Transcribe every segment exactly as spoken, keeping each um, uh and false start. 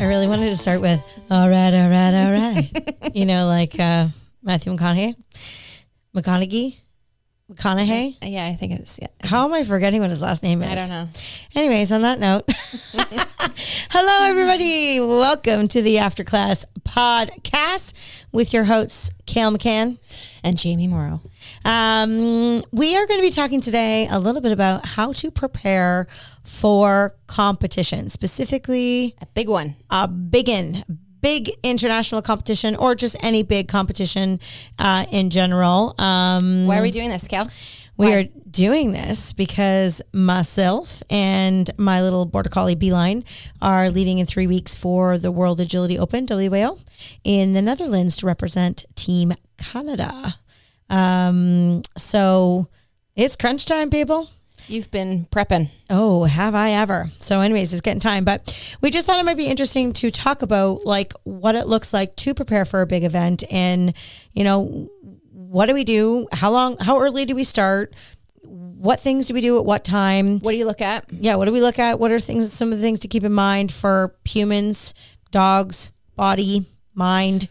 I really wanted to start with, all right, all right, all right. You know, like uh, Matthew McConaughey. McConaughey? McConaughey? Yeah, I think it's... Yeah. How am I forgetting what his last name is? I don't know. Anyways, on that note, hello, everybody. Welcome to the After Class Podcast with your hosts, Kale McCann And Jamie Morrow. Um, we are going to be talking today a little bit about how to prepare for competition, specifically A big one. a big in, big international competition or just any big competition uh, in general. Um, Why are we doing this, Cal? we Why? are doing this because myself and my little Border Collie Beeline are leaving in three weeks for the World Agility Open, W A O, in the Netherlands to represent Team Canada. Um, so it's crunch time, people. You've been prepping. Oh, have I ever? So anyways, it's getting time, but we just thought it might be interesting to talk about like what it looks like to prepare for a big event and, you know, what do we do? How long, how early do we start? What things do we do at what time? What do you look at? Yeah. What do we look at? What are things, some of the things to keep in mind for humans, dogs, body, mind?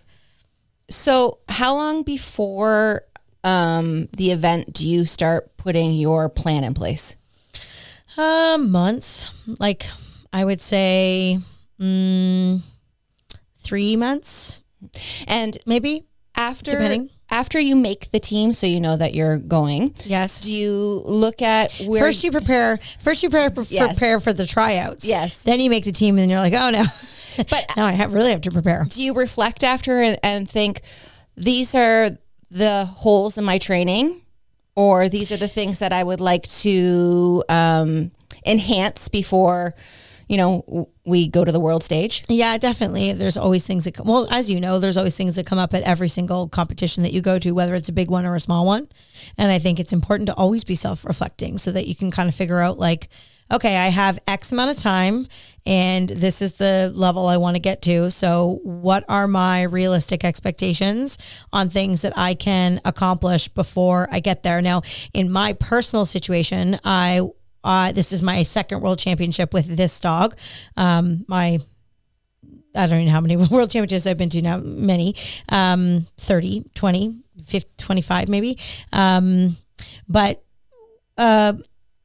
So how long before um, the event do you start putting your plan in place? Uh, months. Like I would say mm, three months, And maybe. after Depending. after you make the team, so you know that you're going, Yes. do you look at where... First you prepare, first you prepare, Yes. prepare for the tryouts. Yes. Then you make the team and then you're like, oh no, But now I have really have to prepare. do you reflect after and, and think, these are the holes in my training, or these are the things that I would like to um, enhance before, you know, w- we go to the world stage? Yeah, definitely. There's always things that come, well, as you know, there's always things that come up at every single competition that you go to, whether it's a big one or a small one. And I think it's important to always be self-reflecting so that you can kind of figure out like, okay, I have X amount of time and this is the level I want to get to. So what are my realistic expectations on things that I can accomplish before I get there? Now, in my personal situation, I uh, this is my second world championship with this dog. Um, my I don't even know how many world championships I've been to now, many, um, thirty, twenty, fifty, twenty-five maybe. Um, but uh,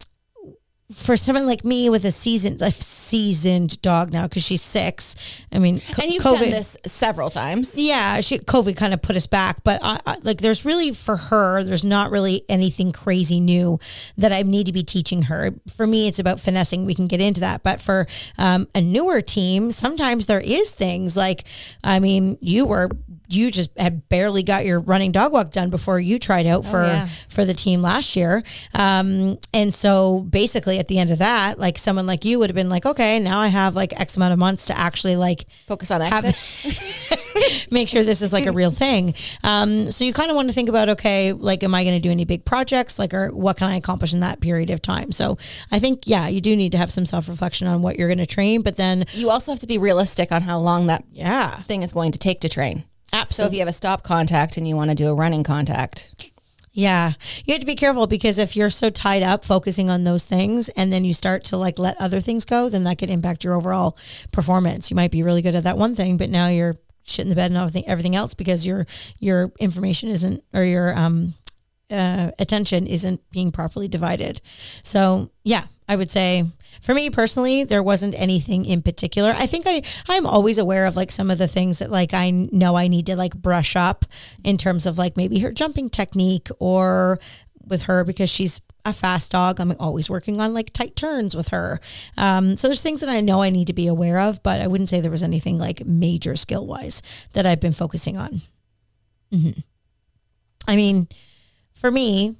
for someone like me with a seasoned, a seasoned dog now, because she's six. I mean, co- And you've COVID, done this several times. yeah, she, COVID kind of put us back, but I, I, like there's really for her, there's not really anything crazy new that I need to be teaching her. For me, it's about finessing. We can get into that. But for um, a newer team, sometimes there is things like, I mean, you were, you just had barely got your running dog walk done before you tried out for, yeah. for the team last year. Um, and so basically at the end of that, like someone like you would have been like, okay, now I have like X amount of months to actually like Focus on have- exits. make sure this is like a real thing. Um, so you kind of want to think about, okay, like, am I going to do any big projects? Like, or what can I accomplish in that period of time? So I think, yeah, you do need to have some self-reflection on what you're going to train, but then, You also have to be realistic on how long that yeah, thing is going to take to train. So if absolutely. you have a stop contact and you want to do a running contact, Yeah. You have to be careful because if you're so tied up focusing on those things and then you start to like let other things go, then that could impact your overall performance. You might be really good at that one thing, but now you're shit in the bed and everything, everything else because your, your information isn't, or your, um, uh, attention isn't being properly divided. So yeah, I would say for me personally, there wasn't anything in particular. I think I, I'm always aware of like some of the things that like I know I need to like brush up in terms of like maybe her jumping technique or with her because she's a fast dog. I'm always working on like tight turns with her. Um, so there's things that I know I need to be aware of, but I wouldn't say there was anything like major skill wise that I've been focusing on. Mm-hmm. I mean, for me,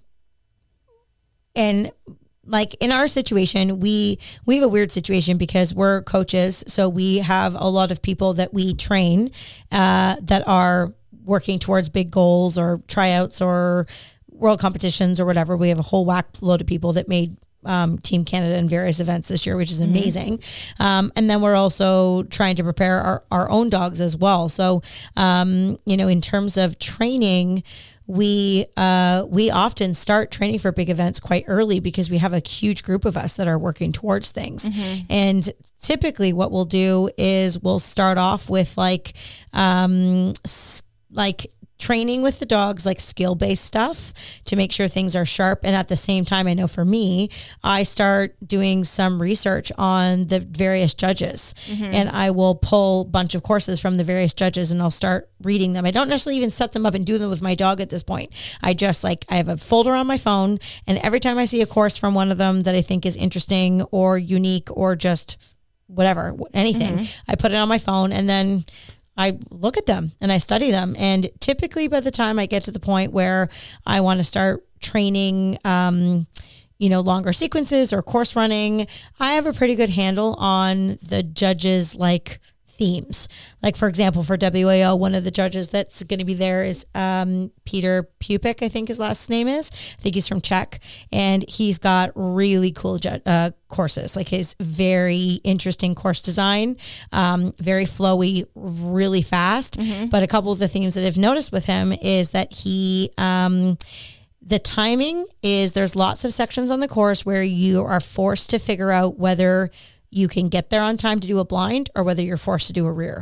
and like in our situation, we we have a weird situation because we're coaches. So we have a lot of people that we train uh, that are working towards big goals or tryouts or world competitions or whatever. We have a whole whack load of people that made um, Team Canada in various events this year, which is amazing. Mm-hmm. Um, and then we're also trying to prepare our, our own dogs as well. So, um, you know, in terms of training, we uh, we often start training for big events quite early because we have a huge group of us that are working towards things. Mm-hmm. And typically what we'll do is we'll start off with like, um, like training with the dogs, like skill-based stuff to make sure things are sharp. And at the same time, I know for me, I start doing some research on the various judges mm-hmm. and I will pull a bunch of courses from the various judges and I'll start reading them. I don't necessarily even set them up and do them with my dog at this point. I just like, I have a folder on my phone and every time I see a course from one of them that I think is interesting or unique or just whatever, anything, mm-hmm. I put it on my phone and then I look at them and I study them. And typically by the time I get to the point where I want to start training, um, you know, longer sequences or course running, I have a pretty good handle on the judges' like themes. Like for example, for W A O, one of the judges that's going to be there is um, Peter Pupik, I think his last name is. I think he's from Czech, and he's got really cool ju- uh, courses. Like his very interesting course design, um, very flowy, really fast. Mm-hmm. But a couple of the themes that I've noticed with him is that he. Um, The timing is there's lots of sections on the course where you are forced to figure out whether you can get there on time to do a blind or whether you're forced to do a rear.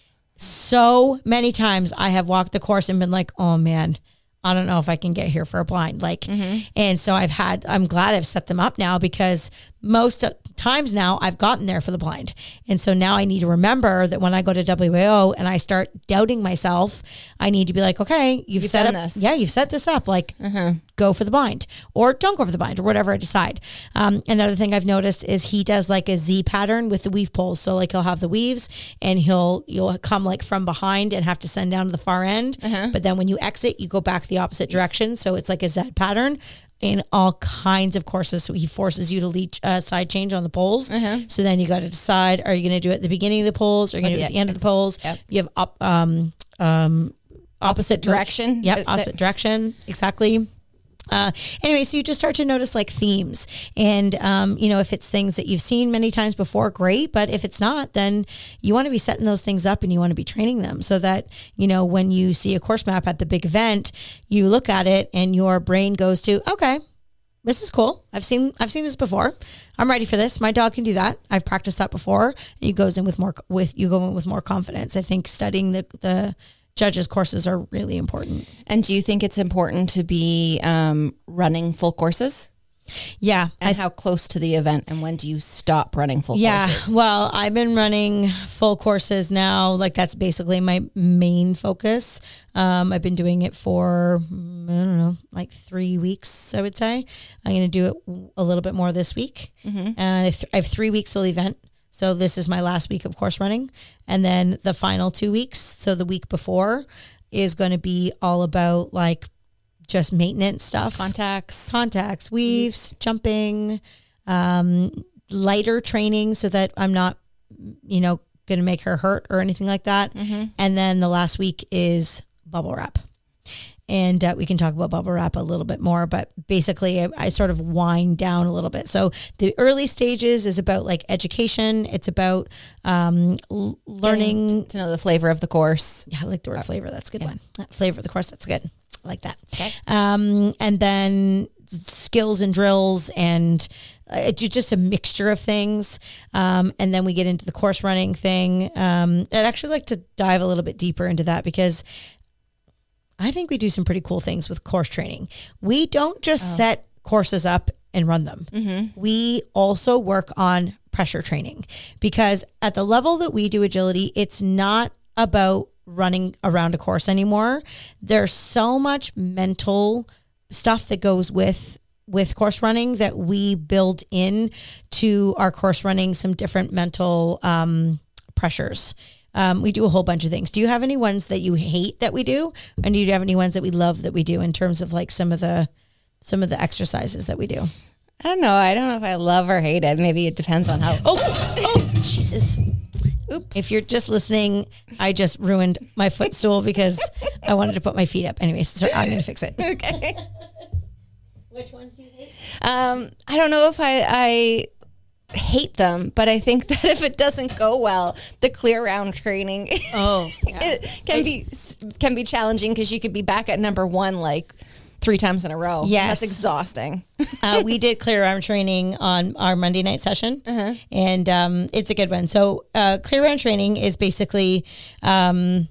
So many times I have walked the course and been like, oh man, I don't know if I can get here for a blind. Like, mm-hmm. and so I've had, I'm glad I've set them up now because most times now I've gotten there for the blind. And so now I need to remember that when I go to W A O and I start doubting myself, I need to be like, okay, you've, you've set up, this. yeah, you've set this up. Like uh-huh. go for the blind or don't go for the blind or whatever I decide. Um, another thing I've noticed is he does like a Z pattern with the weave poles. So like he'll have the weaves and he'll, you'll come like from behind and have to send down to the far end. Uh-huh. But then when you exit, you go back the opposite direction. So it's like a Z pattern. In all kinds of courses. So he forces you to lead uh, side change on the poles. Uh-huh. So then you got to decide, are you going to do it at the beginning of the poles? Or are you going to do it at the end of the poles? Yep. You have up, um, um, opposite direction. Yep, opposite direction. Exactly. Uh, anyway, so you just start to notice like themes and, um, you know, if it's things that you've seen many times before, great. But if it's not, then you want to be setting those things up and you want to be training them so that, you know, when you see a course map at the big event, you look at it and your brain goes to, okay, this is cool. I've seen, I've seen this before. I'm ready for this. My dog can do that. I've practiced that before. And you goes in with more, with you go in with more confidence. I think studying the, the, judges' courses are really important. And do you think it's important to be um, running full courses? Yeah. And th- how close to the event and when do you stop running full yeah, courses? Yeah. Well, I've been running full courses now. Like that's basically my main focus. Um, I've been doing it for, I don't know, like three weeks, I would say. I'm going to do it a little bit more this week. Mm-hmm. And I, th- I have three weeks till the event. So this is my last week of course running. And then the final two weeks, so the week before, is going to be all about like just maintenance stuff. Contacts. Contacts, weaves, jumping, um, lighter training so that I'm not, you know, going to make her hurt or anything like that. Mm-hmm. And then the last week is bubble wrap. And uh, we can talk about bubble wrap a little bit more, but basically I, I sort of wind down a little bit. So the early stages is about like education. It's about um, l- learning Getting to know the flavor of the course. Yeah, I like the word flavor. That's a good yeah. one. Uh, flavor of the course. That's good. I like that. Okay. Um, and then skills and drills and uh, just a mixture of things. Um, and then we get into the course running thing. Um, I'd actually like to dive a little bit deeper into that because I think we do some pretty cool things with course training. We don't just oh. set courses up and run them. Mm-hmm. We also work on pressure training because at the level that we do agility, it's not about running around a course anymore. There's so much mental stuff that goes with with course running that we build in to our course running, some different mental um, pressures. Um, we do a whole bunch of things. Do you have any ones that you hate that we do? And do you have any ones that we love that we do in terms of like some of the, some of the exercises that we do? I don't know. I don't know if I love or hate it. Maybe it depends on how. Oh, oh, Jesus. Oops. If you're just listening, I just ruined my footstool because I wanted to put my feet up. Anyways, so I'm going to fix it. Okay. Which ones do you hate? Um, I don't know if I, I hate them, but I think that if it doesn't go well, the clear round training Oh, yeah. it can be can be challenging because you could be back at number one like three times in a row. Yes. That's exhausting. uh, we did clear round training on our Monday night session, Uh-huh. and um, it's a good one. So uh, clear round training is basically um,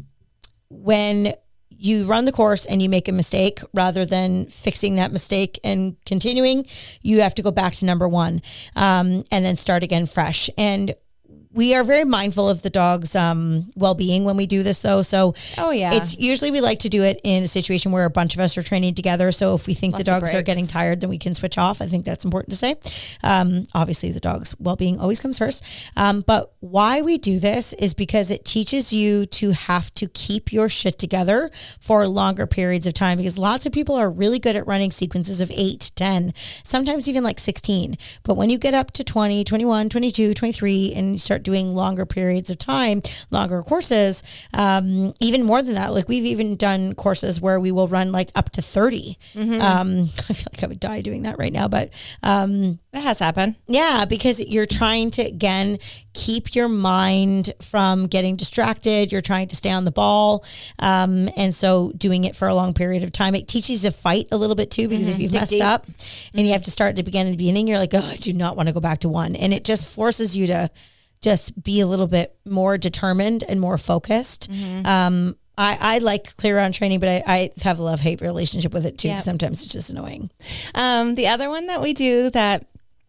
when you run the course and you make a mistake, rather than fixing that mistake and continuing, you have to go back to number one um, and then start again fresh. And we are very mindful of the dog's um, well-being when we do this, though. So Oh, yeah. it's usually we like to do it in a situation where a bunch of us are training together. So if we think Lots the of dogs are breaks. getting tired, then we can switch off. I think that's important to say. Um, obviously, the dog's well-being always comes first. Um, but why we do this is because it teaches you to have to keep your shit together for longer periods of time, because lots of people are really good at running sequences of eight, ten, sometimes even like sixteen. But when you get up to twenty, twenty-one, twenty-two, twenty-three, and you start doing longer periods of time, longer courses, um, even more than that. Like we've even done courses where we will run like up to thirty. Mm-hmm. Um, I feel like I would die doing that right now, but um, That has happened. yeah, because you're trying to, again, keep your mind from getting distracted. You're trying to stay on the ball. Um, and so doing it for a long period of time, it teaches you to fight a little bit too, because if you've Dig messed deep. up and you have to start at the beginning, the beginning, you're like, oh, I do not want to go back to one. And it just forces you to just be a little bit more determined and more focused. Um, I, I like clear round training, but I, I have a love-hate relationship with it too. Yeah. Sometimes it's just annoying. Um, the other one that we do that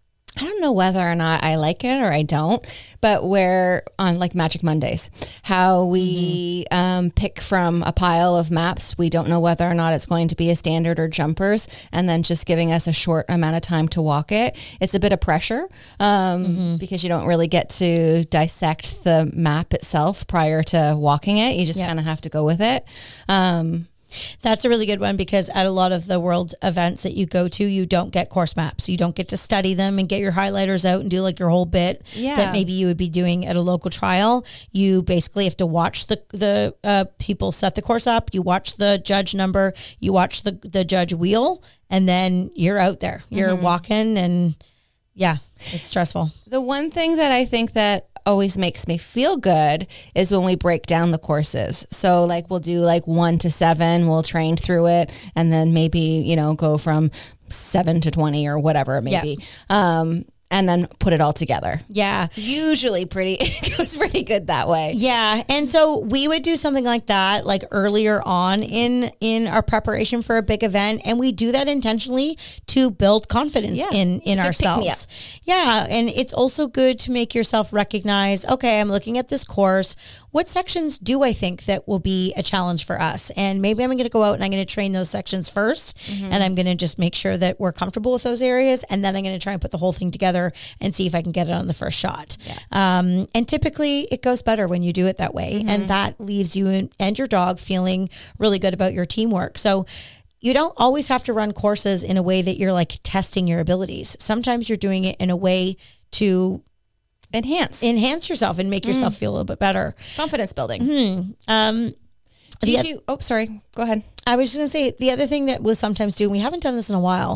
I don't know whether or not I like it or I don't, but where on like Magic Mondays, how we Mm-hmm. um, pick from a pile of maps. We don't know whether or not it's going to be a standard or jumpers, and then just giving us a short amount of time to walk it. It's a bit of pressure um, Mm-hmm. because you don't really get to dissect the map itself prior to walking it. You just Yeah. kind of have to go with it. Um, That's a really good one, because at a lot of the world events that you go to, you don't get course maps. You don't get to study them and get your highlighters out and do like your whole bit Yeah. that maybe you would be doing at a local trial. You basically have to watch the the uh, people set the course up. You watch the judge number. You watch the the judge wheel, and then you're out there. You're walking, and yeah, it's stressful. The one thing that I think that always makes me feel good is when we break down the courses. So like we'll do like one to seven, we'll train through it, and then maybe, you know, go from seven to twenty or whatever it may Yeah. be. Um, and then put it all together. Yeah. Usually pretty, it goes pretty good that way. Yeah, and so we would do something like that, like earlier on in in our preparation for a big event, and we do that intentionally to build confidence Yeah, in it's in a good pick-me-up. ourselves. Yeah, and it's also good to make yourself recognize, okay, I'm looking at this course. What sections do I think that will be a challenge for us? And maybe I'm going to go out and I'm going to train those sections first, and I'm going to just make sure that we're comfortable with those areas, and then I'm going to try and put the whole thing together and see if I can get it on the first shot. Um, and typically it goes better when you do it that way. And that leaves you and- and your dog feeling really good about your teamwork. So you don't always have to run courses in a way that you're like testing your abilities. Sometimes you're doing it in a way to Enhance. enhance yourself and make yourself feel a little bit better. Confidence building. Um, Do the you oth- do, oh, sorry. Go ahead. I was just going to say the other thing that we'll sometimes do, and we haven't done this in a while,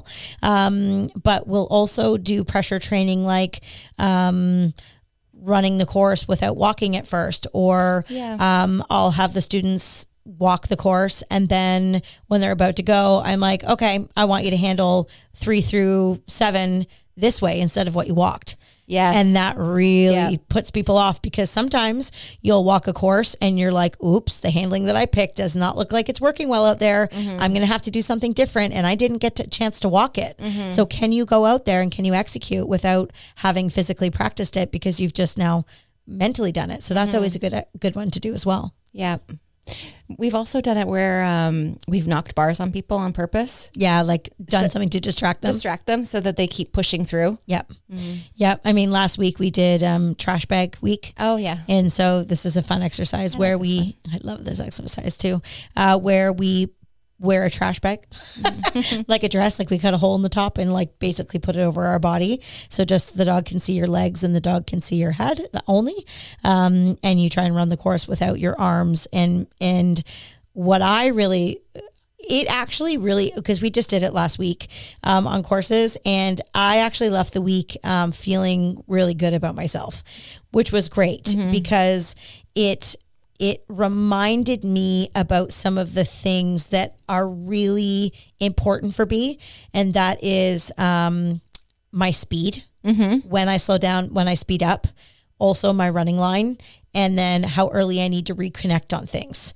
um, but we'll also do pressure training, like um, running the course without walking at first, or Yeah. um, I'll have the students walk the course, and then when they're about to go, I'm like, okay, I want you to handle three through seven this way instead of what you walked. Yes. And that really Yeah. puts people off, because sometimes you'll walk a course and you're like, oops, the handling that I picked does not look like it's working well out there. I'm going to have to do something different, and I didn't get a chance to walk it. So can you go out there and can you execute without having physically practiced it, because you've just now mentally done it? So that's always a good, good one to do as well. Yeah. We've also done it where um, we've knocked bars on people on purpose. Yeah. Like done So- something to distract them. Distract them so that they keep pushing through. Yep. Yep. I mean, last week we did um, trash bag week. Oh, yeah. And so this is a fun exercise where we, I love this exercise too, uh, where we wear a trash bag, like a dress, like we cut a hole in the top and like basically put it over our body. So just the dog can see your legs and the dog can see your head only. Um, and you try and run the course without your arms. And, and what I really, it actually really, because we just did it last week um, on courses, and I actually left the week um, feeling really good about myself, which was great mm-hmm. because it it reminded me about some of the things that are really important for me, and that is um, my speed. Mm-hmm. When I slow down, when I speed up, also my running line, and then how early I need to reconnect on things.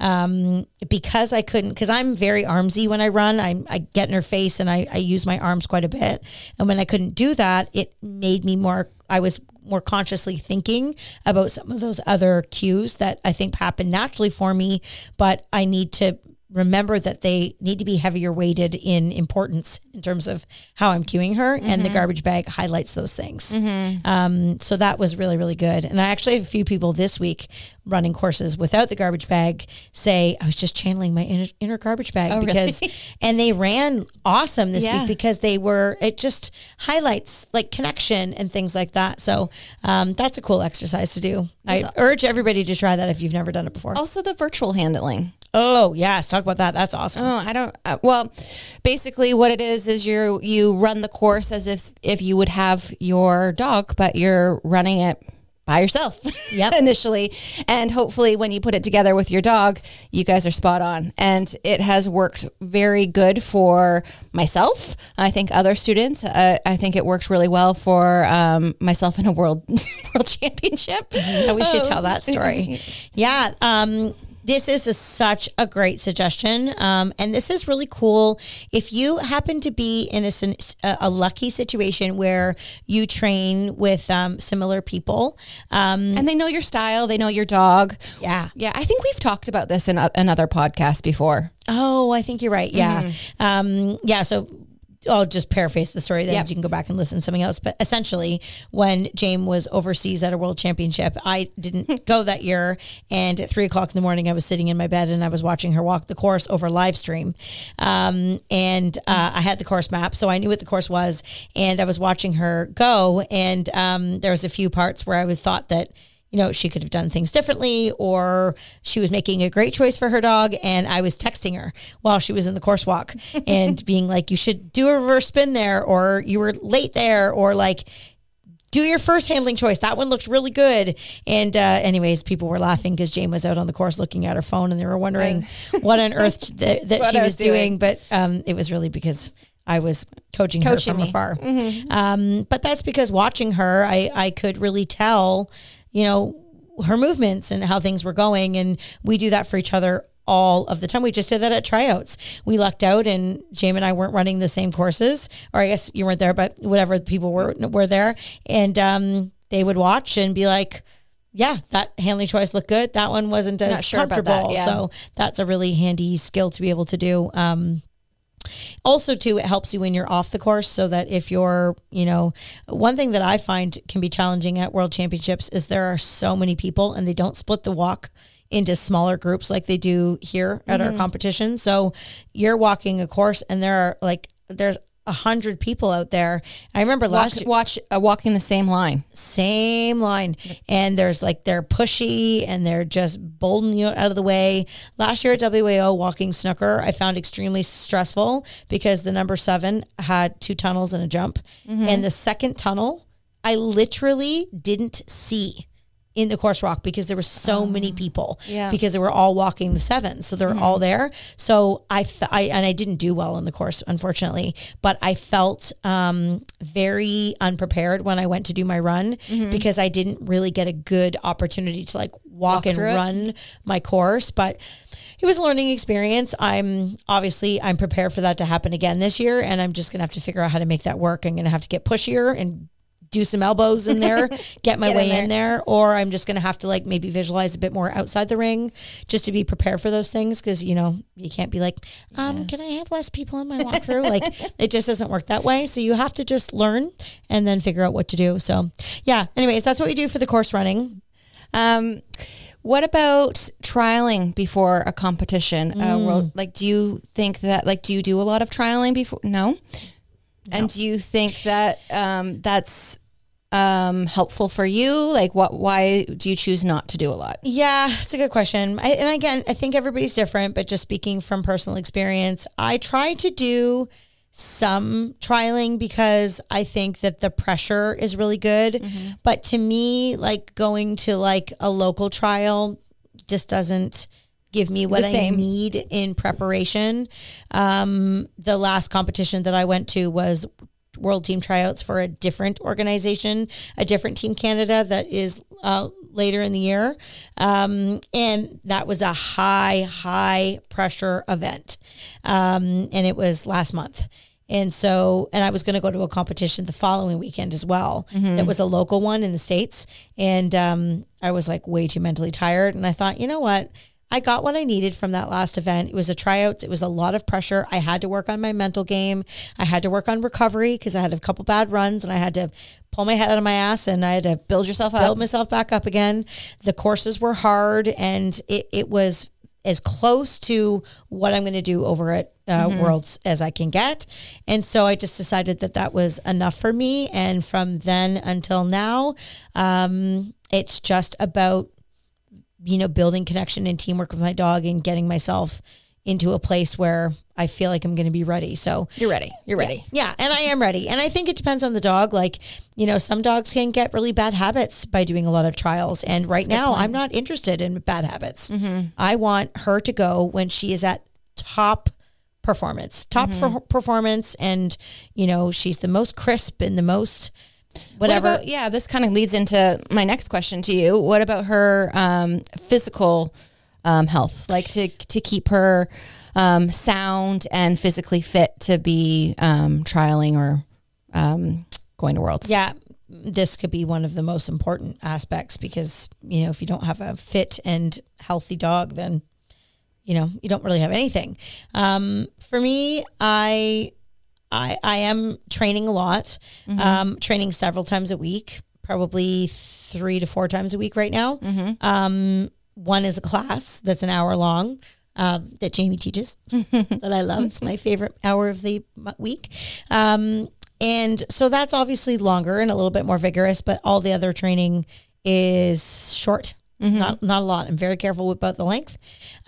Um, because I couldn't, because I'm very armsy when I run. I, I get in her face and I, I use my arms quite a bit. And when I couldn't do that, it made me more, I was more consciously thinking about some of those other cues that I think happen naturally for me, but I need to remember that they need to be heavier weighted in importance in terms of how I'm cueing her, mm-hmm. and the garbage bag highlights those things. Mm-hmm. Um, so that was really, really good. And I actually have a few people this week running courses without the garbage bag say, I was just channeling my inner, inner garbage bag oh, because, really? And they ran awesome this yeah. week because they were, it just highlights like connection and things like that. So um, that's a cool exercise to do. I also urge everybody to try that if you've never done it before. Also the virtual handling. Oh yes. Talk about that. That's awesome. Oh, I don't, uh, well, basically what it is, is you you run the course as if, if you would have your dog, but you're running it by yourself yep. initially. And hopefully when you put it together with your dog, you guys are spot on. And it has worked very good for myself. I think other students, uh, I think it worked really well for um, myself in a world world championship. Mm-hmm. We should tell that story. Yeah. Um, This is a, such a great suggestion. Um, and this is really cool. If you happen to be in a, a lucky situation where you train with um, similar people. Um, and they know your style, they know your dog. Yeah. Yeah. I think we've talked about this in a, another podcast before. Oh, I think you're right. Yeah. Mm-hmm. Um, yeah. So I'll just paraphrase the story, then yep. you can go back and listen to something else. But essentially, when Jane was overseas at a world championship, I didn't go that year. And at three o'clock in the morning, I was sitting in my bed and I was watching her walk the course over live stream. Um, and uh, I had the course map, so I knew what the course was. And I was watching her go. And um, there was a few parts where I would thought that, you know, she could have done things differently, or she was making a great choice for her dog. And I was texting her while she was in the course walk and being like, you should do a reverse spin there, or you were late there, or like, do your first handling choice. That one looked really good. And uh, anyways, people were laughing because Jane was out on the course looking at her phone and they were wondering what on earth th- that she was, was doing. doing. But um, it was really because I was coaching, coaching her from me. afar. Mm-hmm. Um, but that's because watching her, I, I could really tell, you know, her movements and how things were going. And we do that for each other all of the time. We just did that at tryouts. We lucked out and Jamie and I weren't running the same courses, or I guess you weren't there, but whatever, people were, were there. And um, they would watch and be like, yeah, that handling choice looked good. That one wasn't as Not sure comfortable. About that, yeah. So that's a really handy skill to be able to do. Um, Also, too, it helps you when you're off the course, so that if you're, you know, one thing that I find can be challenging at World Championships is there are so many people and they don't split the walk into smaller groups like they do here at mm-hmm. our competition. So you're walking a course and there are like, there's a hundred people out there. I remember Walk, last year, watch uh, walking the same line, same line. And there's like, they're pushy and they're just bolting you out of the way. Last year at W A O walking snooker, I found extremely stressful because the number seven had two tunnels and a jump. Mm-hmm. And the second tunnel, I literally didn't see in the course walk because there were so oh, many people yeah. because they were all walking the seven. So they were mm-hmm. all there. So I, I, and I didn't do well in the course, unfortunately, but I felt um, very unprepared when I went to do my run mm-hmm. because I didn't really get a good opportunity to like walk, walk and run it. my course. But it was a learning experience. I'm obviously, I'm prepared for that to happen again this year. And I'm just going to have to figure out how to make that work. I'm going to have to get pushier and do some elbows in there, get my get way in there. in there, or I'm just going to have to like maybe visualize a bit more outside the ring just to be prepared for those things. Cause you know, you can't be like, um, yeah. can I have less people in my walkthrough? Like it just doesn't work that way. So you have to just learn and then figure out what to do. So yeah, anyways, that's what we do for the course running. Um, What about trialing before a competition? Mm. Uh, world, like, do you think that, like, do you do a lot of trialing before? No. No. And do you think that um, that's um, helpful for you? Like what, why do you choose not to do a lot? Yeah, it's a good question. I, and again, I think everybody's different, but just speaking from personal experience, I try to do some trialing because I think that the pressure is really good. Mm-hmm. But to me, like going to like a local trial just doesn't give me what I need in preparation. Um, the last competition that I went to was World Team Tryouts for a different organization, a different Team Canada that is uh, later in the year. Um, and that was a high, high pressure event. Um, and it was last month. And so, and I was going to go to a competition the following weekend as well. Mm-hmm. That was a local one in the States. And um, I was like way too mentally tired. And I thought, you know what? I got what I needed from that last event. It was a tryout. It was a lot of pressure. I had to work on my mental game. I had to work on recovery because I had a couple bad runs and I had to pull my head out of my ass and I had to build yourself up, build myself back up again. The courses were hard and it, it was as close to what I'm going to do over at uh, mm-hmm. Worlds as I can get. And so I just decided that that was enough for me. And from then until now, um, it's just about you know, building connection and teamwork with my dog and getting myself into a place where I feel like I'm going to be ready. So you're ready. You're ready. Yeah, yeah. And I am ready. And I think it depends on the dog. Like, you know, some dogs can get really bad habits by doing a lot of trials. And right now I'm not interested in bad habits. Mm-hmm. I want her to go when she is at top performance, top mm-hmm. for performance. And, you know, she's the most crisp and the most whatever. What about, yeah, this kind of leads into my next question to you. What about her um, physical um, health? Like to to keep her um, sound and physically fit to be um, trialing or um, going to Worlds? Yeah, this could be one of the most important aspects because, you know, if you don't have a fit and healthy dog, then, you know, you don't really have anything. Um, for me, I... I, I am training a lot, mm-hmm. um, training several times a week, probably three to four times a week right now. Mm-hmm. Um, one is a class that's an hour long um, that Jamie teaches that I love. It's my favorite hour of the week. Um, and so that's obviously longer and a little bit more vigorous, but all the other training is short. Mm-hmm. Not not a lot. I'm very careful about the length.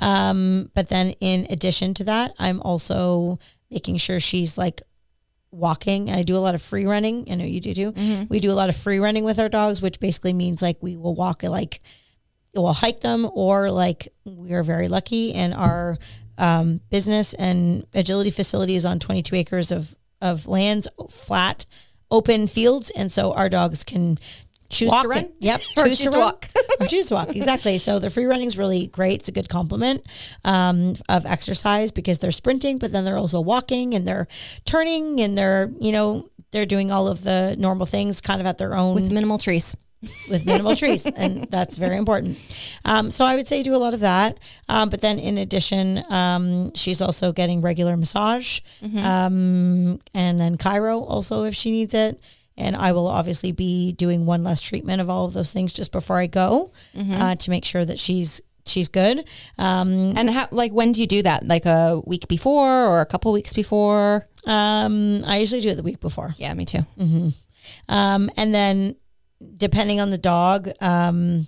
Um, but then in addition to that, I'm also making sure she's like walking. And I do a lot of free running. I know you do too. Mm-hmm. We do a lot of free running with our dogs, which basically means like we will walk like we'll hike them, or like we are very lucky and our um, business and agility facility is on twenty-two acres of of lands, flat, open fields, and so our dogs can choose walk to run. And, yep, or choose, choose to, to walk. or choose to walk. Exactly. So the free running is really great. It's a good complement um, of exercise because they're sprinting, but then they're also walking and they're turning and they're, you know, they're doing all of the normal things kind of at their own. With minimal trees. With minimal trees. And that's very important. Um, so I would say do a lot of that. Um, but then in addition, um, she's also getting regular massage mm-hmm. um, and then chiro also if she needs it. And I will obviously be doing one less treatment of all of those things just before I go mm-hmm. uh, to make sure that she's she's good. Um, and how, like, when do you do that? Like a week before or a couple weeks before? Um, I usually do it the week before. Yeah, me too. Mm-hmm. Um, and then depending on the dog, um,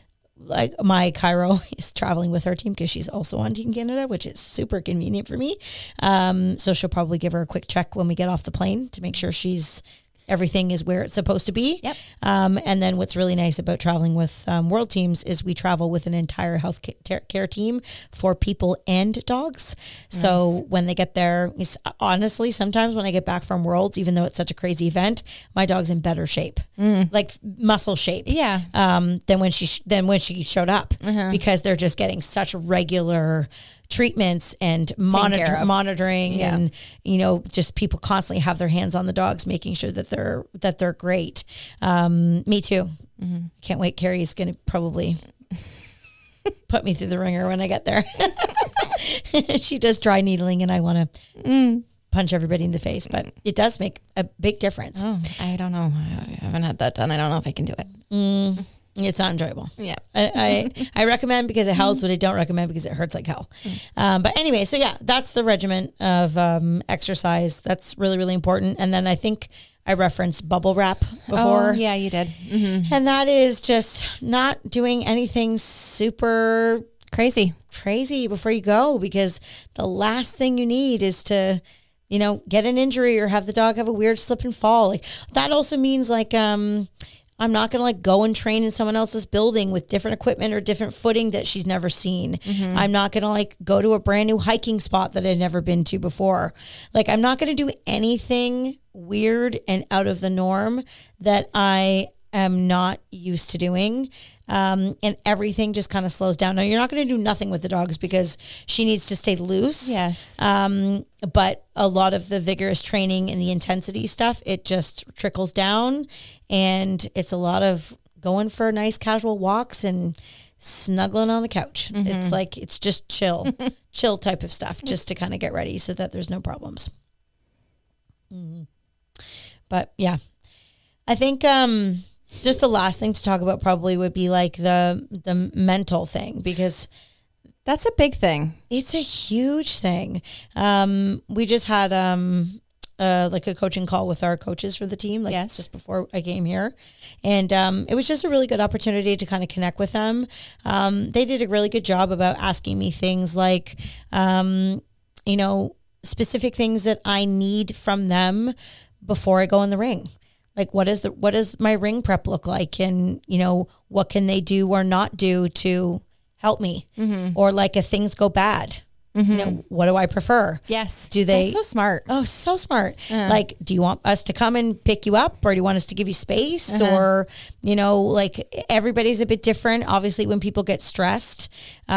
like my chiro is traveling with her team because she's also on Team Canada, which is super convenient for me. Um, so she'll probably give her a quick check when we get off the plane to make sure she's everything is where it's supposed to be. Yep. Um, and then what's really nice about traveling with um, World Teams is we travel with an entire health care team for people and dogs. Nice. So when they get there, honestly, sometimes when I get back from Worlds, even though it's such a crazy event, my dog's in better shape, mm. like muscle shape. Yeah. Um, than when she sh- than when she showed up uh-huh. because they're just getting such regular treatments and monitor monitoring yeah. and, you know, just people constantly have their hands on the dogs, making sure that they're, that they're great. Um, me too. Mm-hmm. Can't wait. Carrie's going to probably put me through the ringer when I get there. She does dry needling and I want to mm. punch everybody in the face, but it does make a big difference. Oh, I don't know. I haven't had that done. I don't know if I can do it. Mm. It's not enjoyable. Yeah. I, I, I recommend because it helps, but I don't recommend because it hurts like hell. Um, but anyway, so yeah, that's the regimen of um, exercise. That's really, really important. And then I think I referenced bubble wrap before. Oh, yeah, you did. Mm-hmm. And that is just not doing anything super Crazy. crazy before you go, because the last thing you need is to, you know, get an injury or have the dog have a weird slip and fall. Like that also means like, um, I'm not going to like go and train in someone else's building with different equipment or different footing that she's never seen. Mm-hmm. I'm not going to like go to a brand new hiking spot that I'd never been to before. Like I'm not going to do anything weird and out of the norm that I am not used to doing. Um, and everything just kind of slows down. Now you're not going to do nothing with the dogs because she needs to stay loose. Yes. Um, but a lot of the vigorous training and the intensity stuff, it just trickles down, and it's a lot of going for nice casual walks and snuggling on the couch. Mm-hmm. It's like, it's just chill, chill type of stuff just to kind of get ready so that there's no problems. Mm-hmm. But yeah, I think, um, just the last thing to talk about probably would be like the the mental thing, because that's a big thing. It's a huge thing. Um, we just had um, uh, like a coaching call with our coaches for the team, like yes. just before I came here. And um, it was just a really good opportunity to kind of connect with them. Um, they did a really good job about asking me things like, um, you know, specific things that I need from them before I go in the ring. Like, what is the, what does my ring prep look like? And, you know, what can they do or not do to help me? Mm-hmm. Or like if things go bad, mm-hmm. you know, what do I prefer? Yes. Do they? That's so smart. Oh, so smart. Uh-huh. Like, do you want us to come and pick you up, or do you want us to give you space? Uh-huh. Or, you know, like everybody's a bit different. Obviously, when people get stressed,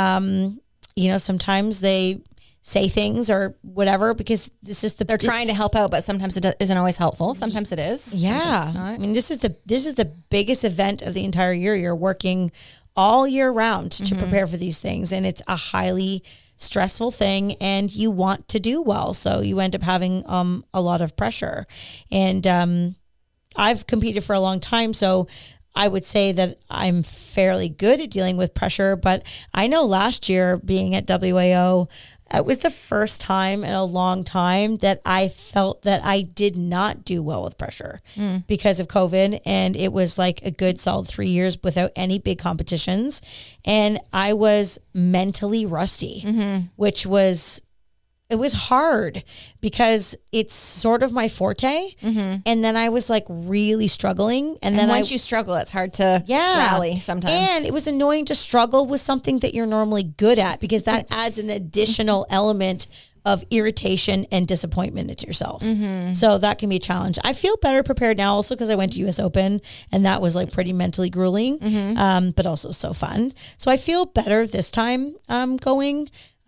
um, you know, sometimes they say things or whatever, because this is the they're trying to help out, but sometimes it isn't always helpful. Sometimes it is. Yeah. I mean, this is the this is the biggest event of the entire year. You're working all year round to mm-hmm. prepare for these things, and it's a highly stressful thing, and you want to do well, so you end up having um a lot of pressure. And um I've competed for a long time, so I would say that I'm fairly good at dealing with pressure. But I know last year being at W A O, it was the first time in a long time that I felt that I did not do well with pressure mm. because of COVID. And it was like a good solid three years without any big competitions. And I was mentally rusty, mm-hmm. which was, it was hard because it's sort of my forte. Mm-hmm. And then I was like really struggling. And, and then once I, you struggle, it's hard to yeah. rally sometimes. And it was annoying to struggle with something that you're normally good at, because that adds an additional element of irritation and disappointment to yourself. Mm-hmm. So that can be a challenge. I feel better prepared now also because I went to U S Open, and that was like pretty mentally grueling, mm-hmm. um, but also so fun. So I feel better this time um, going.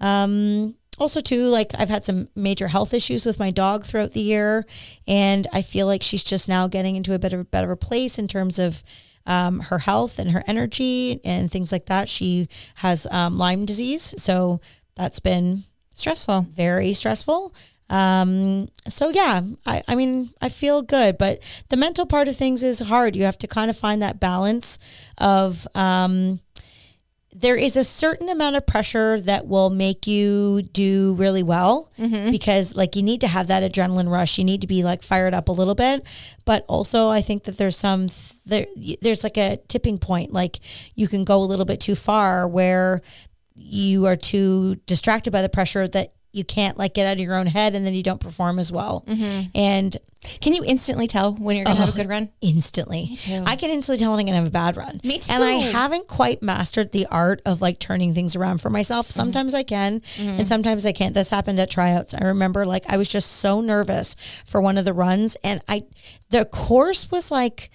Um, Also, too, like I've had some major health issues with my dog throughout the year, and I feel like she's just now getting into a better, better place in terms of um, her health and her energy and things like that. She has um, Lyme disease, so that's been stressful, very stressful. Um, so yeah, I, I mean, I feel good, but the mental part of things is hard. You have to kind of find that balance of, um, there is a certain amount of pressure that will make you do really well, mm-hmm. because like you need to have that adrenaline rush. You need to be like fired up a little bit, but also I think that there's some, there, there's like a tipping point. Like you can go a little bit too far where you are too distracted by the pressure that you can't like get out of your own head, and then you don't perform as well. Mm-hmm. And can you instantly tell when you're going to oh, have a good run? Instantly. Me too. I can instantly tell when I'm going to have a bad run. Me too. And I haven't quite mastered the art of like turning things around for myself. Sometimes mm-hmm. I can, mm-hmm. and sometimes I can't. This happened at tryouts. I remember like I was just so nervous for one of the runs, and I, the course was like,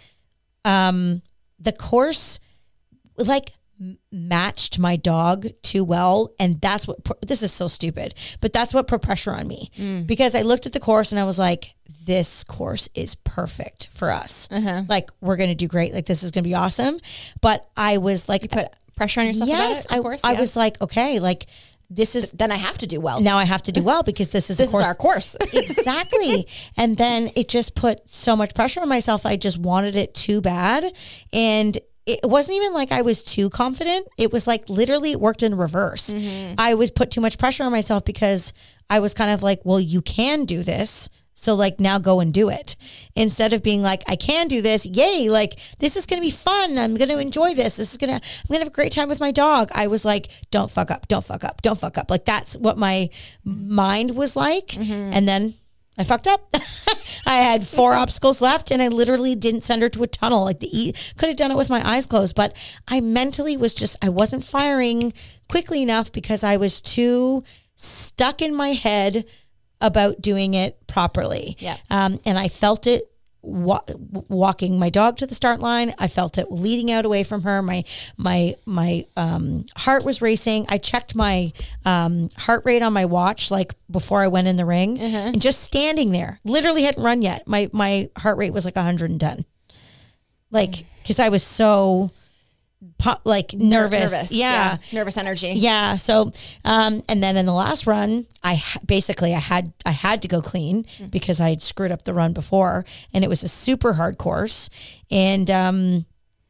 um, the course like matched my dog too well, and that's what, this is so stupid, but that's what put pressure on me, mm. because I looked at the course and I was like, this course is perfect for us. Uh-huh. Like we're gonna do great, like this is gonna be awesome. But I was like, you put pressure on yourself. Yes, about it, of I, course, I yeah. was like, okay, like this is, then I have to do well. Now I have to do well because this is this a course. is our course. Exactly. And then it just put so much pressure on myself. I just wanted it too bad, and it wasn't even like I was too confident. It was like literally it worked in reverse. Mm-hmm. I was put too much pressure on myself because I was kind of like, well, you can do this. So like now go and do it instead of being like, I can do this. Yay. Like this is going to be fun. I'm going to enjoy this. This is going to, I'm going to have a great time with my dog. I was like, don't fuck up, don't fuck up, don't fuck up. Like that's what my mind was like. Mm-hmm. And then I fucked up. I had four obstacles left and I literally didn't send her to a tunnel. Like the e- could have done it with my eyes closed, but I mentally was just, I wasn't firing quickly enough because I was too stuck in my head about doing it properly. Yeah. Um, and I felt it wa- walking my dog to the start line. I felt it leading out away from her. My, my, my, um, heart was racing. I checked my, um, heart rate on my watch, like before I went in the ring uh-huh. and just standing there, literally hadn't run yet. My, my heart rate was like one hundred ten. Like, cause I was so Pop, like nervous. nervous yeah. yeah nervous energy yeah so um and then in the last run I ha- basically I had I had to go clean mm. because I had screwed up the run before and it was a super hard course and um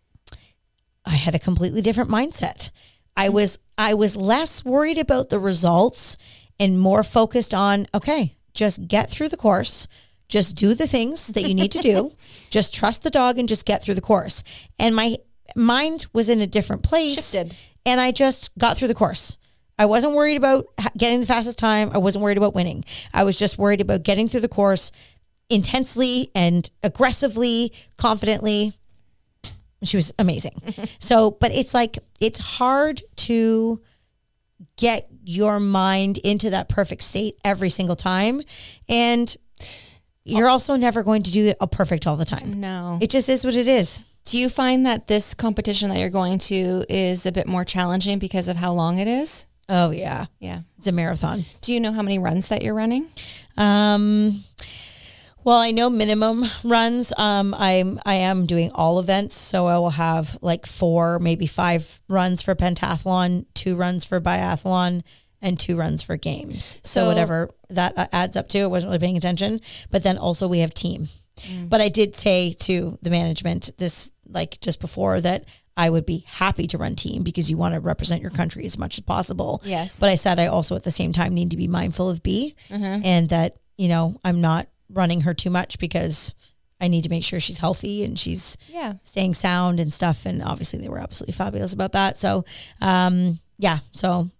I had a completely different mindset. I mm. was I was less worried about the results and more focused on okay, just get through the course. Just do the things that you need to do. Just trust the dog and just get through the course. And my mind was in a different place. Shifted. And I just got through the course. I wasn't worried about getting the fastest time. I wasn't worried about winning. I was just worried about getting through the course intensely and aggressively, confidently. She was amazing. So, but it's like, it's hard to get your mind into that perfect state every single time. And you're also never going to do it perfect all the time. No. It just is what it is. Do you find that this competition that you're going to is a bit more challenging because of how long it is? Oh, yeah. Yeah. It's a marathon. Do you know how many runs that you're running? Um, well, I know minimum runs. Um, I'm, I am doing all events. So I will have like four, maybe five runs for pentathlon, two runs for biathlon, and two runs for games. So, so whatever that adds up to, I wasn't really paying attention. But then also we have team. Mm. But I did say to the management this, like just before, that I would be happy to run team because you want to represent your country as much as possible. Yes. But I said I also at the same time need to be mindful of B uh-huh. and that, you know, I'm not running her too much because I need to make sure she's healthy and she's yeah. staying sound and stuff. And obviously they were absolutely fabulous about that. So, um, yeah, so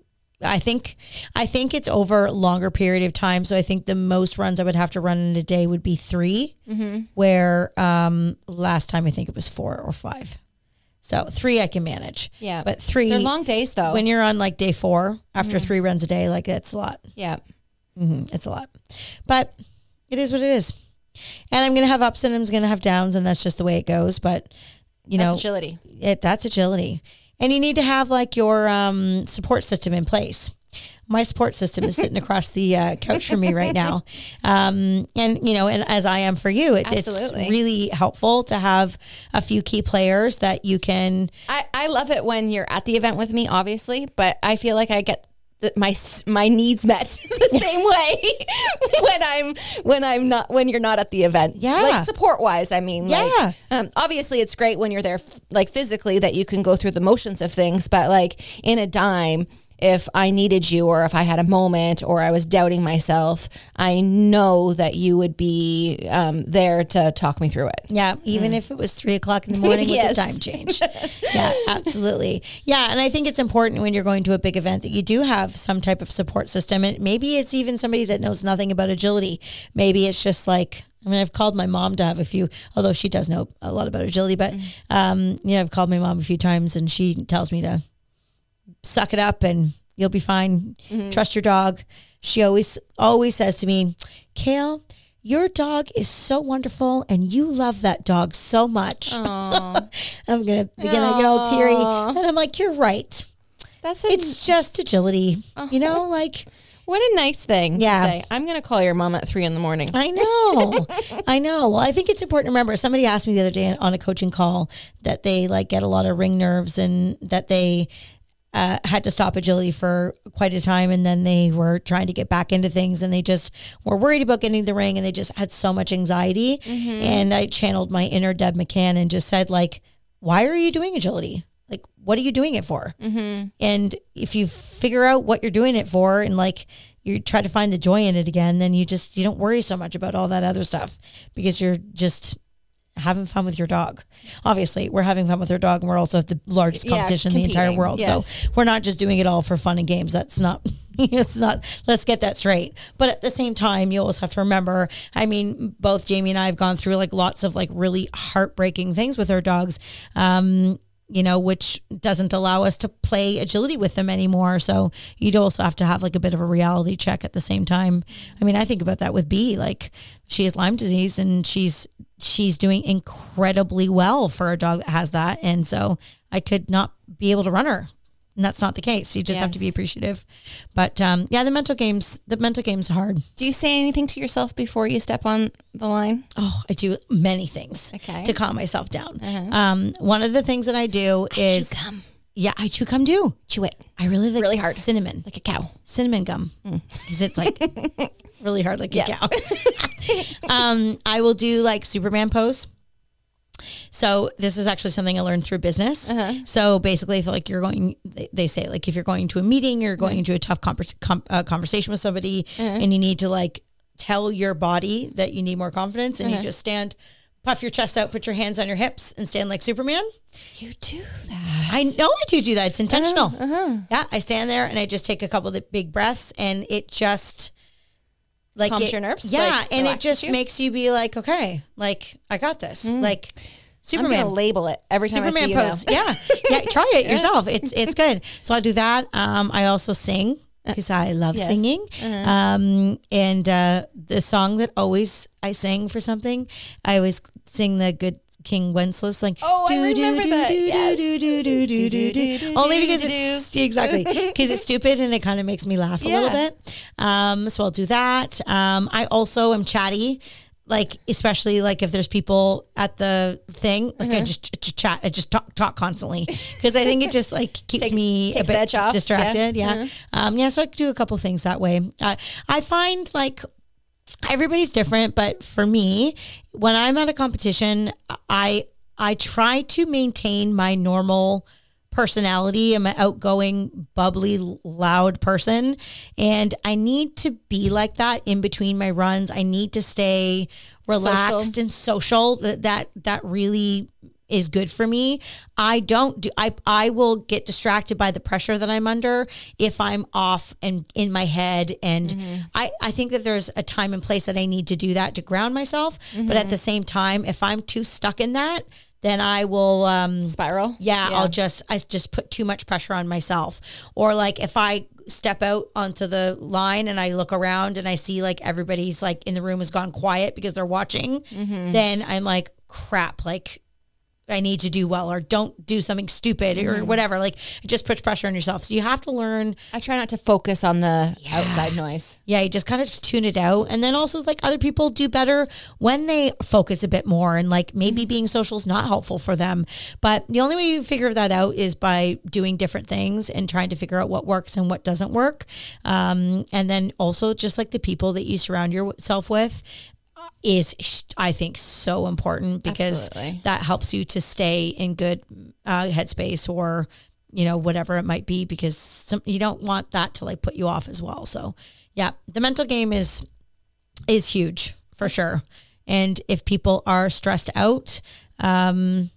I think I think it's over a longer period of time. So I think the most runs I would have to run in a day would be three, mm-hmm. where um, last time I think it was four or five. So three I can manage. Yeah. But three. They're long days though. When you're on like day four, after mm-hmm. three runs a day, like it's a lot. Yeah. Mm-hmm, it's a lot. But it is what it is. And I'm going to have ups and I'm going to have downs, and that's just the way it goes. But, you that's know. agility. It, that's agility. And you need to have like your um, support system in place. My support system is sitting across the uh, couch from me right now. Um, and, you know, and as I am for you, it, it's really helpful to have a few key players that you can. I, I love it when you're at the event with me, obviously, but I feel like I get the, my my needs met the same way when I'm when I'm not when you're not at the event. Yeah, like support wise. I mean, yeah. Like, um, obviously, it's great when you're there, like physically, that you can go through the motions of things. But like in a dime, if I needed you, or if I had a moment, or I was doubting myself, I know that you would be um, there to talk me through it. Yeah, even mm. if it was three o'clock in the morning yes. with the time change. Yeah, absolutely. Yeah, and I think it's important when you're going to a big event that you do have some type of support system. And maybe it's even somebody that knows nothing about agility. Maybe it's just like, I mean, I've called my mom to have a few, although she does know a lot about agility, but, mm. um, you know, I've called my mom a few times and she tells me to suck it up and you'll be fine. Mm-hmm. Trust your dog. She always, always says to me, Kale, your dog is so wonderful and you love that dog so much. I'm going to, again, I get all teary and I'm like, you're right. That's a, it's just agility, uh-huh. you know, like. What a nice thing yeah. to say. I'm going to call your mom at three in the morning. I know. I know. Well, I think it's important to remember. Somebody asked me the other day on a coaching call that they like get a lot of ring nerves and that they uh, had to stop agility for quite a time. And then they were trying to get back into things and they just were worried about getting the ring and they just had so much anxiety. Mm-hmm. And I channeled my inner Deb McCann and just said like, why are you doing agility? Like, what are you doing it for? Mm-hmm. And if you figure out what you're doing it for and like you try to find the joy in it again, then you just, you don't worry so much about all that other stuff because you're just having fun with your dog. Obviously, we're having fun with our dog and we're also at the largest competition yeah, in the entire world. Yes. So we're not just doing it all for fun and games. That's not, it's not, let's get that straight. But at the same time, you always have to remember, I mean, both Jamie and I have gone through like lots of like really heartbreaking things with our dogs. Um, you know, which doesn't allow us to play agility with them anymore. So you'd also have to have like a bit of a reality check at the same time. I mean, I think about that with Bea, like she has Lyme disease and she's, she's doing incredibly well for a dog that has that. And so I could not be able to run her. And that's not the case. You just yes. have to be appreciative. But um, yeah, the mental games, the mental game's hard. Do you say anything to yourself before you step on the line? Oh, I do many things okay. to calm myself down. Uh-huh. Um, one of the things that I do I is, chew gum. yeah, I chew gum too. Chew it. I really like really hard. cinnamon. Like a cow. Cinnamon gum. Because mm. it's like really hard like yeah. a cow. um, I will do like Superman pose. So this is actually something I learned through business. Uh-huh. So basically, if like you're going, they, they say like if you're going to a meeting, you're going mm-hmm. into a tough converse, com, uh, conversation with somebody, uh-huh. and you need to like tell your body that you need more confidence, and uh-huh. you just stand, puff your chest out, put your hands on your hips, and stand like Superman. You do that. I know I do do that. It's intentional. Uh-huh. Uh-huh. Yeah, I stand there and I just take a couple of the big breaths, and it just. Like calms it, your nerves, yeah, like, and it just you? makes you be like, okay, like I got this, mm. like Superman. I'm gonna label it every time Superman I see pose. You now. yeah, yeah, try it yourself. It's it's good. So I do that. Um, I also sing because I love yes. singing. Uh-huh. Um, and uh, the song that always I sing for something, I always sing the Good King Wenceslas, like oh, I remember that. Only because it's exactly because it's stupid and it kind of makes me laugh a yeah. little bit. Um, so I'll do that. Um, I also am chatty, like especially like if there's people at the thing, like uh-huh. I just ch- chat, I just talk talk constantly because I think it just like keeps Take, a me bit distracted. Yeah, yeah. Uh-huh. Um, yeah. So I could do a couple things that way. Uh, I find like. Everybody's different, but for me, when I'm at a competition, I I try to maintain my normal personality. I'm an outgoing, bubbly, loud person, and I need to be like that in between my runs. I need to stay relaxed social. and social. That that that really is good for me. I don't do, I, I will get distracted by the pressure that I'm under if I'm off and in my head. And mm-hmm. I, I think that there's a time and place that I need to do that to ground myself. Mm-hmm. But at the same time, if I'm too stuck in that, then I will um, spiral. Yeah, yeah, I'll just, I just put too much pressure on myself. Or like if I step out onto the line and I look around and I see like everybody's like in the room has gone quiet because they're watching, mm-hmm. then I'm like, crap, like, I need to do well, or don't do something stupid mm-hmm. or whatever. Like it just puts pressure on yourself. So you have to learn. I try not to focus on the yeah. outside noise. Yeah. You just kind of just tune it out. And then also like other people do better when they focus a bit more, and like maybe mm-hmm. being social is not helpful for them. But the only way you figure that out is by doing different things and trying to figure out what works and what doesn't work. Um, and then also just like the people that you surround yourself with is, I think, so important because Absolutely. That helps you to stay in good uh, headspace, or, you know, whatever it might be, because some, you don't want that to like put you off as well. So yeah, the mental game is, is huge for sure. And if people are stressed out, um,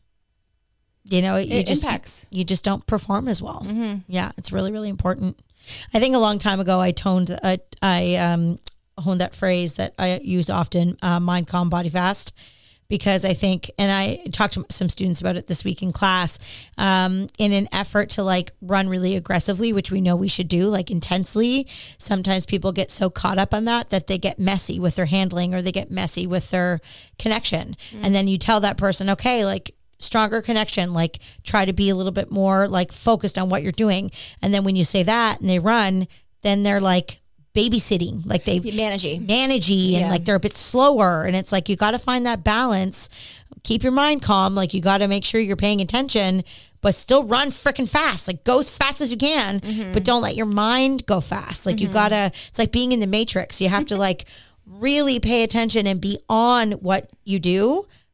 you know, you it just, impacts. You, you just don't perform as well. Mm-hmm. Yeah. It's really, really important. I think a long time ago, I toned, uh, I, um, honed that phrase that I used often, uh, mind, calm, body, fast, because I think, and I talked to some students about it this week in class, um, in an effort to like run really aggressively, which we know we should do, like intensely. Sometimes people get so caught up on that, that they get messy with their handling, or they get messy with their connection. Mm. And then you tell that person, okay, like stronger connection, like try to be a little bit more like focused on what you're doing. And then when you say that and they run, then they're like, babysitting, like they managey managey and yeah. like they're a bit slower, and it's like you got to find that balance. Keep your mind calm, like you got to make sure you're paying attention, but still run freaking fast, like go as fast as you can, mm-hmm. but don't let your mind go fast. Like mm-hmm. you gotta, it's like being in the Matrix. You have to like really pay attention and be on what you do,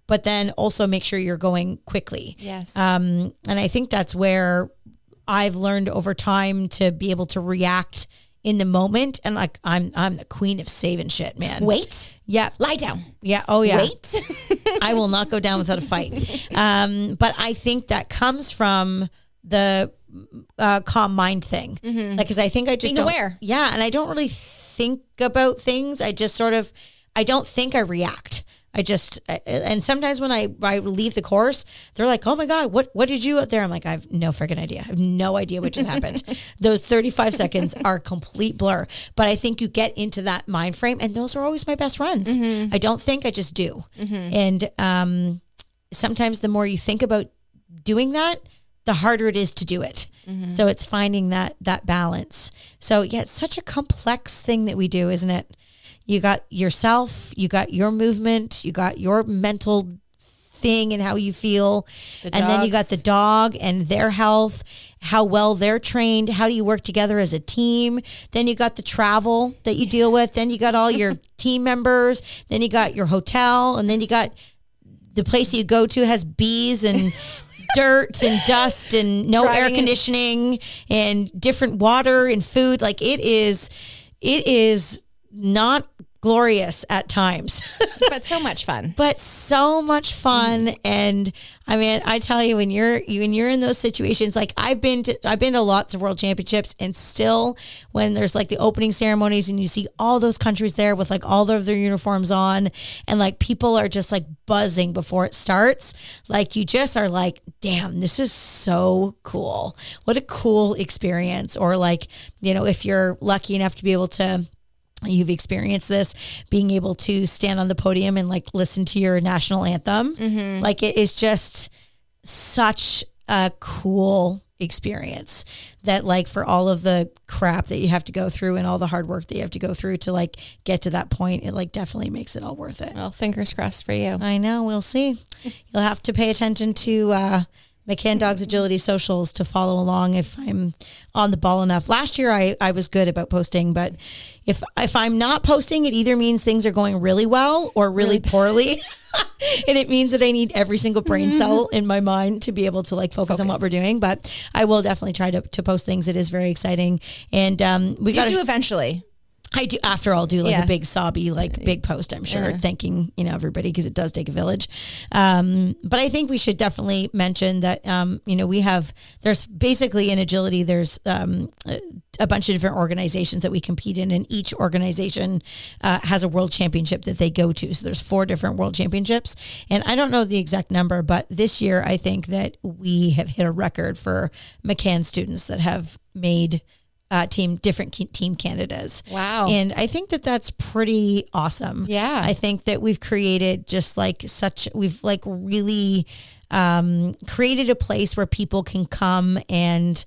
but then also make sure you're going quickly. Yes. Um, and I think that's where I've learned over time to be able to react in the moment. And like, I'm, I'm the queen of saving shit, man. Wait. Yeah. Lie down. Yeah. Oh yeah. Wait. I will not go down without a fight. Um, but I think that comes from the uh, calm mind thing. Mm-hmm. Like, cause I think I just Being don't, aware. Yeah. And I don't really think about things. I just sort of, I don't think I react. I just, and sometimes when I, I leave the course, they're like, oh my God, what, what did you out there? I'm like, I have no freaking idea. I have no idea what just happened. Those thirty-five seconds are a complete blur, but I think you get into that mind frame, and those are always my best runs. Mm-hmm. I don't think, I just do. Mm-hmm. And um, sometimes the more you think about doing that, the harder it is to do it. Mm-hmm. So it's finding that, that balance. So yeah, it's such a complex thing that we do, isn't it? You got yourself, you got your movement, you got your mental thing and how you feel. The and then you got the dog and their health, how well they're trained. How do you work together as a team? Then you got the travel that you deal with. Then you got all your team members. Then you got your hotel. And then you got the place you go to has bees and dirt and dust and no Driving air conditioning in- and different water and food. Like it is, it is not glorious at times, but so much fun, but so much fun. Mm. And I mean, I tell you, when you're, when you're in those situations, like I've been to, I've been to lots of world championships, and still when there's like the opening ceremonies and you see all those countries there with like all of their uniforms on, and like people are just like buzzing before it starts. Like you just are like, damn, this is so cool. What a cool experience. Or like, you know, if you're lucky enough to be able to, you've experienced this, being able to stand on the podium and like listen to your national anthem. Mm-hmm. Like it is just such a cool experience that, like, for all of the crap that you have to go through and all the hard work that you have to go through to like get to that point, it like definitely makes it all worth it. Well, fingers crossed for you. I know. We'll see. You'll have to pay attention to, uh, McCann Dogs Agility socials to follow along if I'm on the ball enough. Last year I, I was good about posting, but if if I'm not posting, it either means things are going really well or really, really poorly. And it means that I need every single brain mm-hmm. cell in my mind to be able to like focus, focus on what we're doing. But I will definitely try to, to post things. It is very exciting. And um, we got to do eventually. I do. After I'll do like yeah. a big sobby, like big post, I'm sure, yeah. thanking, you know, everybody, because it does take a village. Um, but I think we should definitely mention that, um, you know, we have, there's basically in agility, there's um, a, a bunch of different organizations that we compete in, and each organization uh, has a world championship that they go to. So there's four different world championships, and I don't know the exact number, but this year I think that we have hit a record for McCann students that have made Uh, team different team candidates. Wow. And I think that that's pretty awesome. Yeah. I think that we've created just like such, we've like really um, created a place where people can come and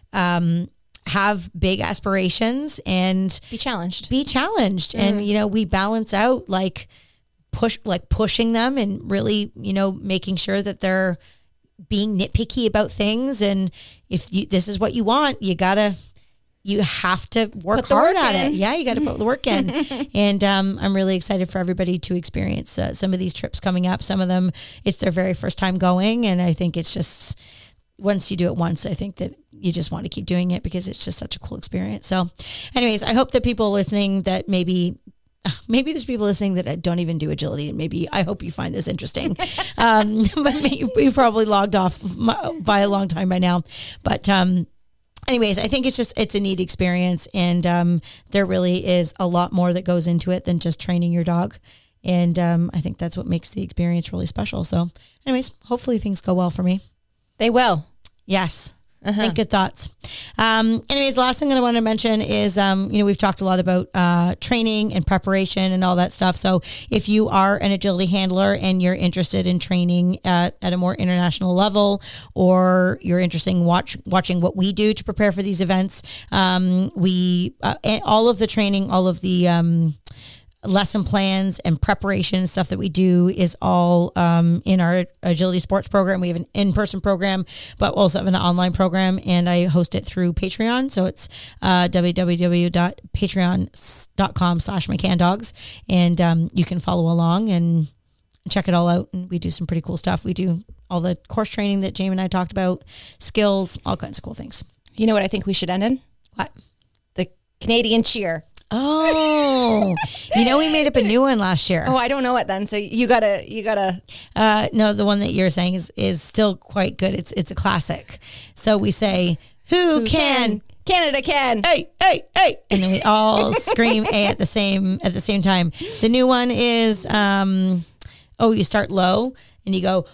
um, have big aspirations and be challenged, be challenged. Mm. And, you know, we balance out like push, like pushing them and really, you know, making sure that they're being nitpicky about things. And if you, this is what you want, you gotta, you have to work hard at it. Yeah, you got to put the work in. And um, I'm really excited for everybody to experience uh, some of these trips coming up. Some of them, it's their very first time going. And I think it's just, once you do it once, I think that you just want to keep doing it because it's just such a cool experience. So anyways, I hope that people listening that maybe, maybe there's people listening that don't even do agility, and maybe I hope you find this interesting. um, but you probably logged off by a long time by now. But um anyways, I think it's just, it's a neat experience, and um, there really is a lot more that goes into it than just training your dog. And um, I think that's what makes the experience really special. So anyways, hopefully things go well for me. They will. Yes. Uh-huh. Think good thoughts. Um, anyways, the last thing that I want to mention is, um, you know, we've talked a lot about uh, training and preparation and all that stuff. So if you are an agility handler and you're interested in training at, at a more international level, or you're interested in watch, watching what we do to prepare for these events, um, we, uh, all of the training, all of the um, lesson plans and preparation stuff that we do is all um, in our agility sports program. We have an in-person program, but also have an online program, and I host it through Patreon. So it's uh, www.patreon.com slash McCannDogs. And um, you can follow along and check it all out. And we do some pretty cool stuff. We do all the course training that Jamie and I talked about, skills, all kinds of cool things. You know what I think we should end in? What? The Canadian cheer. Oh, you know, we made up a new one last year. Oh, I don't know it then. So you gotta, you gotta. Uh, no, the one that you're saying is, is still quite good. It's, it's a classic. So we say, who, who can, can, Canada can. Hey, hey, hey. And then we all scream A at the same, at the same time. The new one is, um, oh, you start low and you go,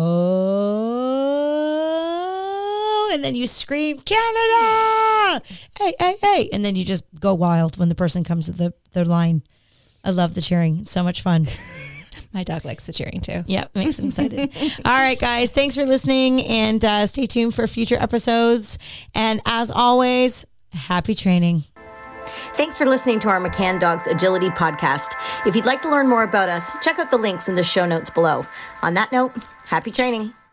oh, and then you scream Canada. Hey, hey, hey. And then you just go wild when the person comes to the, the line. I love the cheering. It's so much fun. My dog likes the cheering too. Yeah, it makes him excited. All right, guys. Thanks for listening, and uh, stay tuned for future episodes. And as always, happy training. Thanks for listening to our McCann Dogs Agility podcast. If you'd like to learn more about us, check out the links in the show notes below. On that note, happy training.